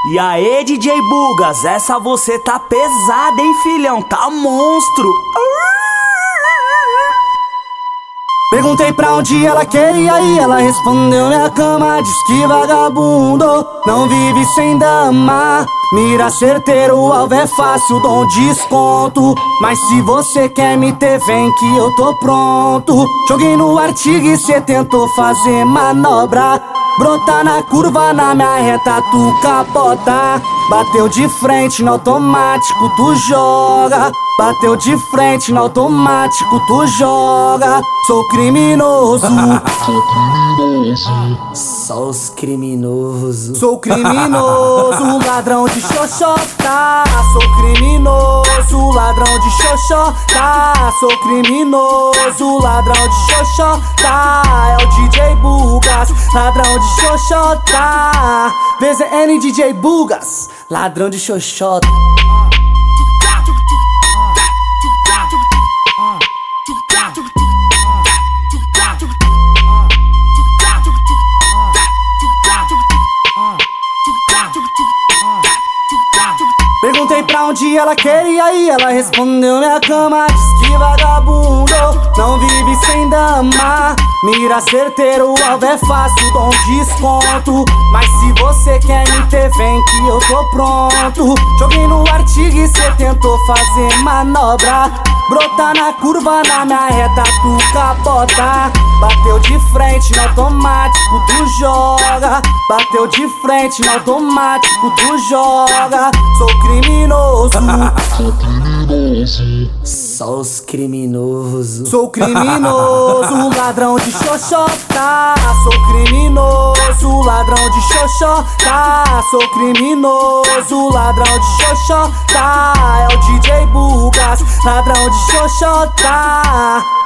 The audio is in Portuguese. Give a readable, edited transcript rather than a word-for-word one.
E aí, DJ Bugas, essa você tá pesada, hein, filhão? Tá monstro. Perguntei pra onde ela queria ir, ela respondeu minha cama. Diz que vagabundo não vive sem dama. Mira certeiro, o alvo é fácil, dou um desconto. Mas se você quer me ter, vem que eu tô pronto. Joguei no artigo e cê tentou fazer manobra. Brota na curva, na minha reta tu capota. Bateu de frente no automático, tu joga. Bateu de frente no automático, tu joga. Sou criminoso. Só os criminosos. Sou criminoso, ladrão de xoxota. Sou criminoso, ladrão de xoxota. Sou criminoso, ladrão de xoxota. É o DJ Bugas, ladrão de xoxota. VZN DJ Bugas, ladrão de xoxota. Perguntei pra onde ela queria ir, ela respondeu minha cama. Diz que vagabundo não vive sem dama. Mira certeiro, o alvo é fácil, dou um desconto. Mas se você quer me ter, vem que eu tô pronto. Joguei no artigo e cê tentou fazer manobra. Brota na curva, na minha reta tu capota. Bateu de frente no automático, tu joga. Bateu de frente no automático, tu joga. Sou criminoso. Só os criminosos. Sou criminoso, ladrão de xoxota. Sou criminoso, ladrão de xoxota. Sou criminoso, ladrão de xoxota. É o DJ Bugas, ladrão de xoxota.